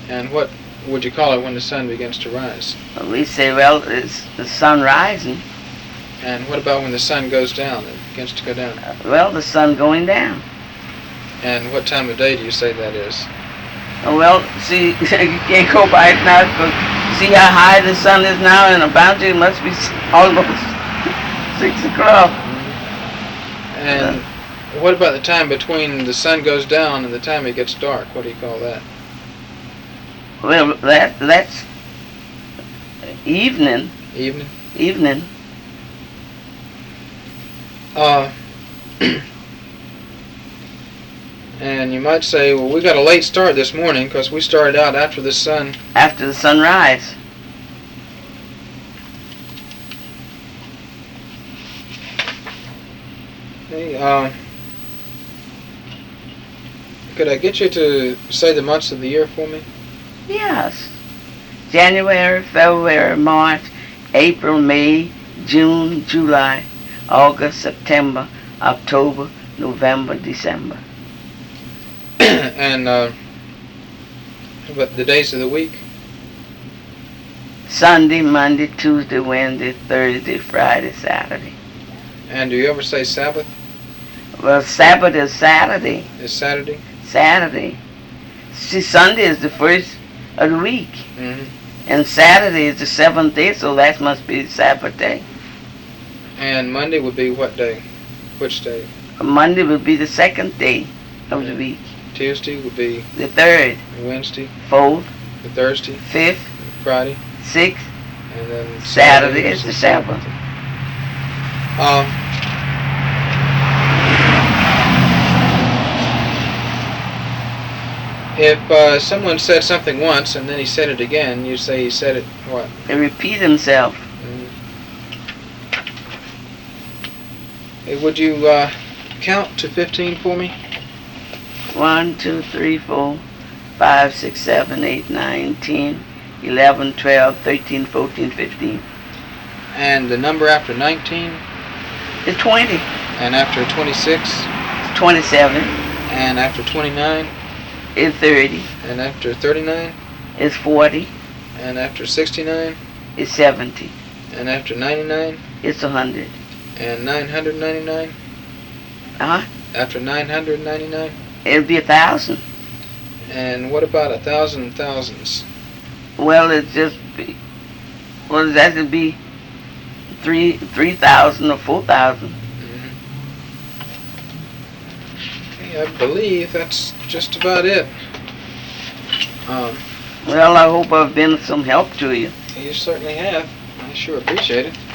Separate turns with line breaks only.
And what would you call it when the sun begins to rise?
We say, well, it's the sun rising.
And what about when the sun goes down, it begins to go down?
Well, the sun going down.
And what time of day do you say that is?
Well, see, you can't go by it now, but see how high the sun is now, and about it must be almost 6 o'clock.
And what about the time between the sun goes down and the time it gets dark? What do you call that?
Well, that's evening.
Evening?
Evening.
And you might say, well, we got a late start this morning because we started out after the sun.
After the sunrise.
Hey, could I get you to say the months of the year for me?
Yes. January, February, March, April, May, June, July, August, September, October, November, December.
And but the days of the week?
Sunday, Monday, Tuesday, Wednesday, Thursday, Friday, Saturday.
And do you ever say Sabbath?
Well, Sabbath is Saturday.
Is Saturday?
Saturday. See, Sunday is the first of the week.
Mm-hmm.
And Saturday is the 7th day, so that must be Sabbath day.
And Monday would be what day? Which day?
Monday would be the 2nd day of the week.
Tuesday would be?
The 3rd.
Wednesday?
4th.
The Thursday?
5th.
Friday?
6th.
And then
Saturday is the Sabbath.
If someone said something once and then he said it again, you say he said it what?
They repeat himself.
Hey, would you count to 15 for me?
1, 2, 3, 4, 5, 6, 7, 8, 9, 10, 11, 12, 13, 14, 15.
And the number after 19?
It's 20.
And after 26?
27.
And after 29?
It's 30.
And after 39?
It's 40.
And after 69?
It's 70.
And after 99?
It's 100.
And 999?
Uh-huh.
After 999?
It'll be 1,000.
And what about 1,000 thousands?
Well, it's just be, well, that would be 3,000 or 4,000.
Okay, I believe that's just about it.
Well, I hope I've been some help to you.
You certainly have. I sure appreciate it.